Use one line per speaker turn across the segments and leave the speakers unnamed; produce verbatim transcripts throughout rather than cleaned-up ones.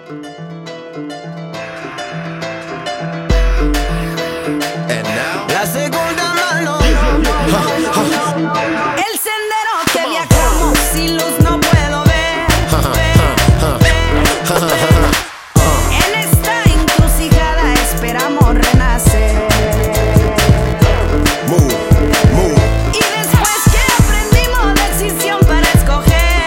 And now,
la segunda mano.
El sendero que viajamos sin luz no puedo ver. En esta encrucijada esperamos renacer.
move, move.
Y después que aprendimos decisión para escoger.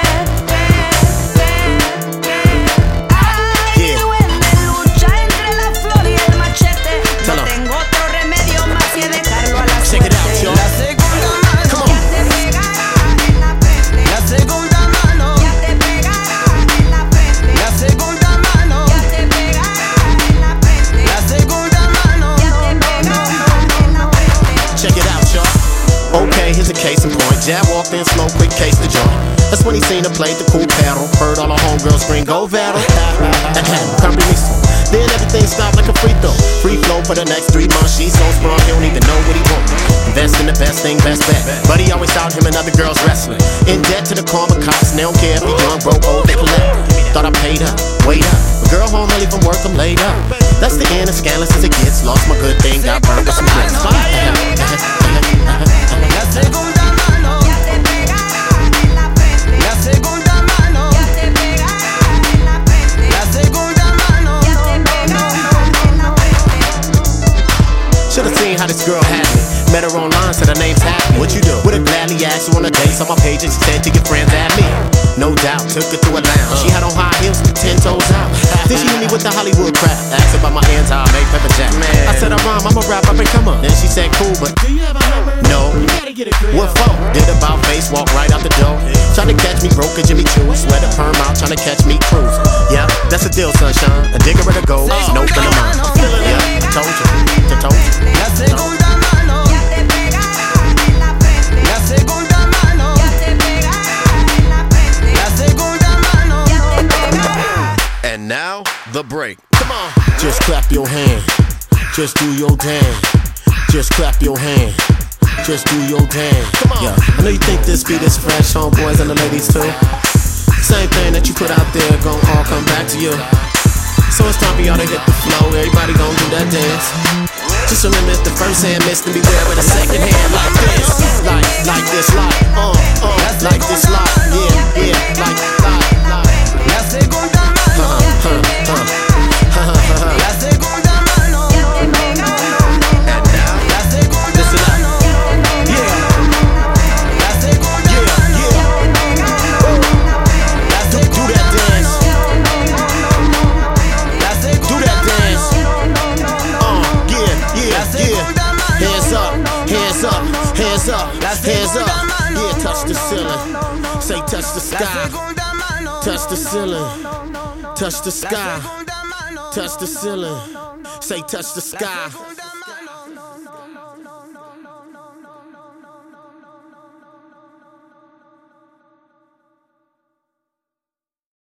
Ay,
Yeah.
duele lucha entre la flor y el machete.
Tell
No
'em.
tengo otro remedio más que dejarlo a la
Check it out,
suerte.
y'all.
La segunda mano.
Come on.
Ya te pegará en la frente.
La segunda mano.
Ya te pegará en la frente.
La segunda mano.
Ya te pegará en la frente.
La segunda mano.
Ya te pegará en la frente.
Check it out, y'all. Okay, here's a case in point. Jab walked in slow, quick case the joint. That's when he seen her play the cool paddle. Heard all the homegirls scream, go battle. Come to me soon. Then everything stopped like a free throw. Free flow for the next three months. She's so sprung, he don't even know what he want. Invest in the best thing, best bet. But he always out him and other girls wrestling. In debt to the karma cops, they don't care if he young, broke, old, they collect. Thought I paid up, wait up. A girl home early from work, I'm laid up. That's the end, as scandalous as it gets. Lost my good thing, got burned with some bricks.
La segunda mano.
Ya te pegará en la frente.
La segunda mano.
Ya te pegará en la frente.
La segunda mano.
Ya te pegará en la frente.
Should've seen how this girl had me. Met her online, said her name's Happy. What you do? Would've gladly asked her on a date. Saw my page and she said to your friends at me. No doubt, took her to a lounge. She had on high heels with ten toes out. Then she hit me with the Hollywood crap. Asked about my ends, how I make pepper jack. Man, I said I rhyme, I'm a rap up and come on. Then she said cool, but do you have a number? No. You gotta get a grip. What for? Did about face, walk right out the door. Trying to catch me broke a Jimmy Choo. Sweat a perm out, trying to catch me cruise. Yeah, that's a deal, sunshine. A digger of the gold, no feeling mine. Yeah, I told you, I told you.
La segunda mano.
Ya te pegará en la frente.
La segunda mano.
Ya te pegará en la frente.
La segunda mano.
Ya te pegará.
And now, the break. Come on. Just clap your hand. Just do your dance. Just clap your hand. Just do your dance. Come on. Yeah, I know you think this beat is fresh, homeboys and the ladies too. Same thing that you put out there gon' all come back to you. So it's time for y'all to hit the flow. Everybody gon' do that dance. Just remember if the first hand missed, then beware of the second hand. Like this, like, like this, like, uh, uh, like this, like, yeah, yeah, like, like, like.
La segunda mano.
Uh, uh, uh.
La segunda mano.
And now,
La segunda
listen up.
mano.
Yeah,
La segunda
yeah,
mano.
yeah.
La
Do, do that dance.
La
Do
segunda
that dance. Uh, yeah, yeah,
La
yeah.
segunda mano.
Hands up, hands up, hands up,
La
hands up.
segunda mano.
Yeah, touch the ceiling. Say touch the
La
sky.
segunda mano.
Touch the ceiling. Touch the
La
sky.
segunda mano.
Touch the ceiling. Say touch the sky.